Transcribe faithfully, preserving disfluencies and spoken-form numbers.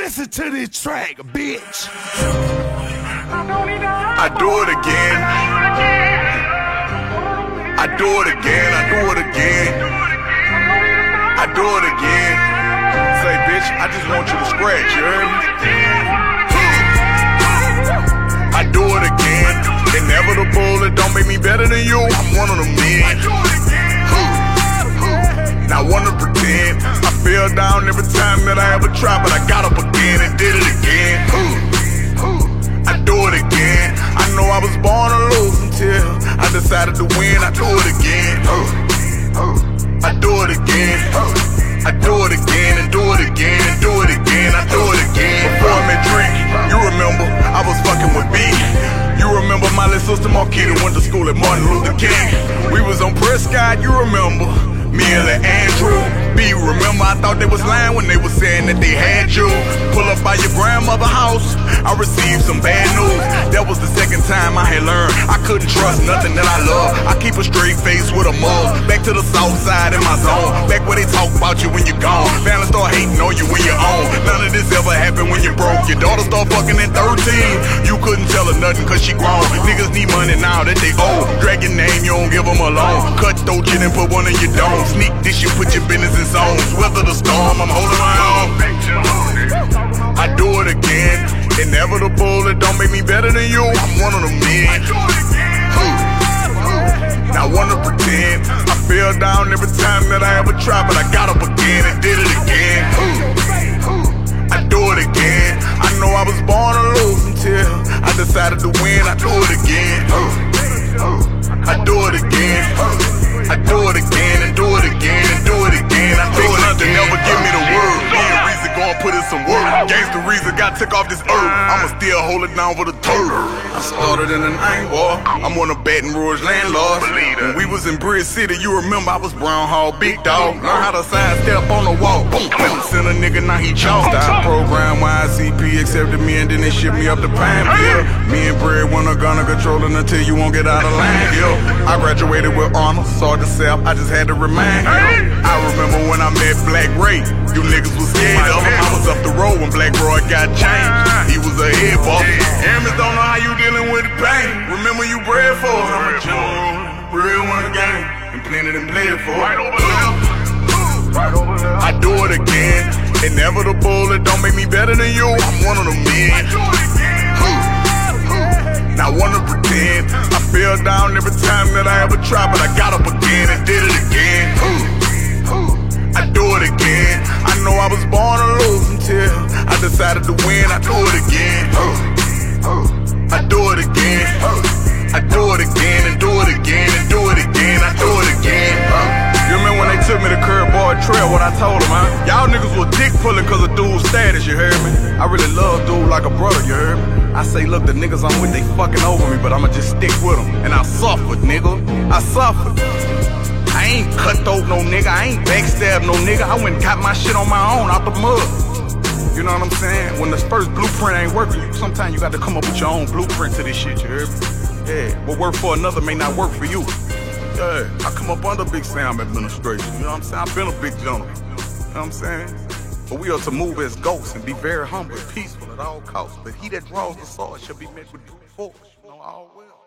Listen to this track, bitch. I do it again. I do it again. I do it again. I do it again. Say, bitch, I just want you to scratch, you heard me? I do it again. Inevitable, it don't make me better than you. I'm one of them men. Now I wanna pretend I fell down every time that I ever tried, but I got up again and did it again. I do it again. I know I was born to lose until I decided to win. I do it again. I do it again. I do it again and do it again and do it again. I do it again. Before I met Drake, you remember I was fucking with B. You remember my little sister Marquita went to school at Martin Luther King. We was on Prescott, you remember me and Andrew B. Remember I thought they was lying when they was saying that they had you. Pull up by your grandmother's house, I received some bad news. That was the second time I had learned I couldn't trust nothing that I love. I keep a straight face with a mug. Back to the south side in my zone. Back where they talk about you when you're gone. Family start hating on you when you're on. None of this ever happened when you're broke. Your daughter start fucking at thirteen. You couldn't tell her nothing cause she grown. Niggas need money now that they owe. Drag your name, you don't give them a loan. Cut throat shit and put one in your dome. Sneak this, you put your business in zones. Weather the storm, I'm holding my own. I do it again. Inevitable, it don't make me better than you. I'm one of them men. Now I wanna pretend I fell down every time that I ever tried, but I got up again and did it again. I do it again. I know I was born to lose until I decided to win. I do it again. I do it again. I do it again and do it again and do it again. I do it again. Never give me the word. Me and Reason gon' put in some work. Gangsta Reason got took off this earth. I'ma still hold it down for the turf. I started in the night war. I'm one of Baton Rouge landlords. When we was in Bridge City, you remember I was Brown Hall, big dog. Learn how to sidestep on the wall. Boom. Sent a nigga, now he chalked. Style program, Y C P accepted me and then they shipped me up to Pineville. Me and Bread wanna gonna control it until you won't get out of line. Yo, I graduated with honors, saw the self, I just had to remind him. I remember when I met Black Ray, you niggas was scared of him. I was up the road when Black Roy got changed. He was a head boss. Amis don't know how you dealing with the pain. Remember you bred for us. I'm a general, real one game, and plenty them played for. Right over there. I do it again. Inevitable, it don't make me better than you. I'm one of them men. Now I wanna pretend I fell down every time that I ever tried, but I got up again and did it again. I do it again. I know I was born to lose until I decided to win. I do it again. I do it again. I do it again and do it again and do it again. I do it again. You remember when they took me to Curveball Trail, what I told them, huh? Y'all niggas was dick pulling cause of dude's status, you heard me? I really love dude like a brother, you heard me? I say, look, the niggas I'm with, they fucking over me, but I'ma just stick with them. And I suffered, nigga. I suffered. I ain't cutthroat no nigga, I ain't backstab no nigga. I went and got my shit on my own out the mud. You know what I'm saying? When the first blueprint ain't working, you, sometimes you got to come up with your own blueprint to this shit, you heard me? Yeah, what work for another may not work for you. Yeah, I come up under Big Sam administration, you know what I'm saying? I've been a big gentleman, you know what I'm saying? But we are to move as ghosts and be very humble and peaceful at all costs. But he that draws the sword shall be met with brute force, you know, all well.